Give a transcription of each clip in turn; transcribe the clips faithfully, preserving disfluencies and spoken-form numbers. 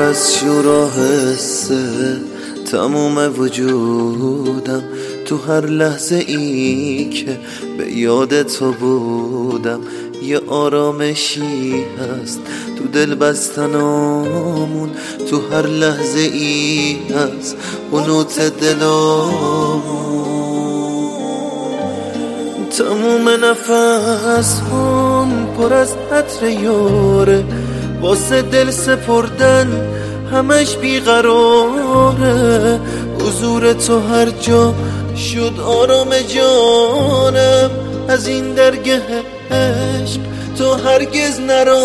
از شور و حسه تموم وجودم، تو هر لحظه ای که به یاد تو بودم یه آرامشی هست تو دل بستنامون، تو هر لحظه ای هست قنوت دلامون. تموم نفس هم پر از عطر یاره، واسه دل سپردن همش بیقراره، حضور تو هر جا شد آرام جانم، از این درگه عشق تو هرگز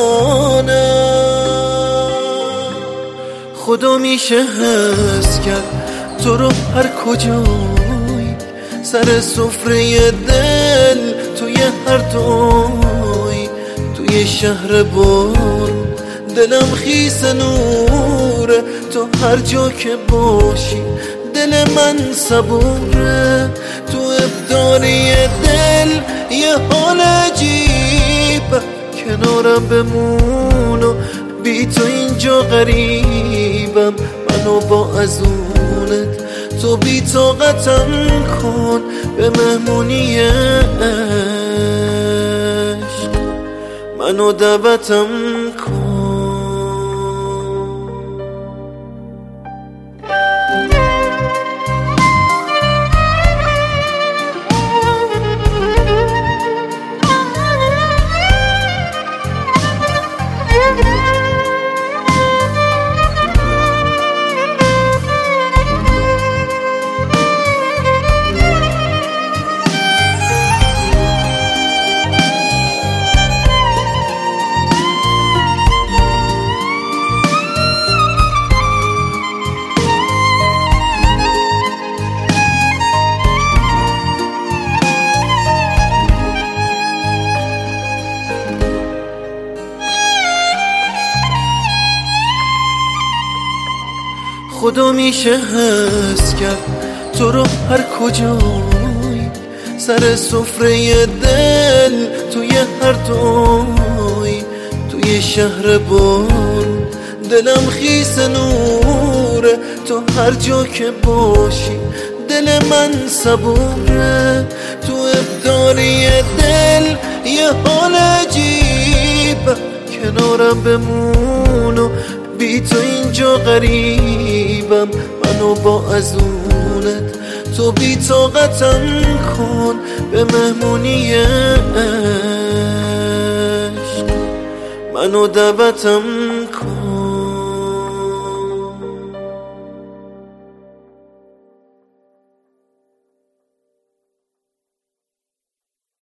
نرانم. خدا میشه حس کرد تو رو هر کجایی، سر سفره دل توی هر دوی، توی شهر بارون دلم خیس نوره، تو هر جا که باشی دل من صبوره، تو ابداری دل یه حال عجیبه، کنارم بمون و بی تو اینجا غریبم، منو با ازونت تو بی طاقتم کن به مهمونی عشق، منو دعوتم کن. خدا میشه حس کرد تو رو هر کجایی، سر سفره دل توی هر دوی، توی شهر بارون دلم خیس نوره، تو هر جا که باشی دل من صبوره، تو ابداری دل یه حال عجیبه، کنارم بمون و بی تو اینجا غریبم، منو با ازونت تو بی طاقتم کن به مهمونی عشق، منو دعوتم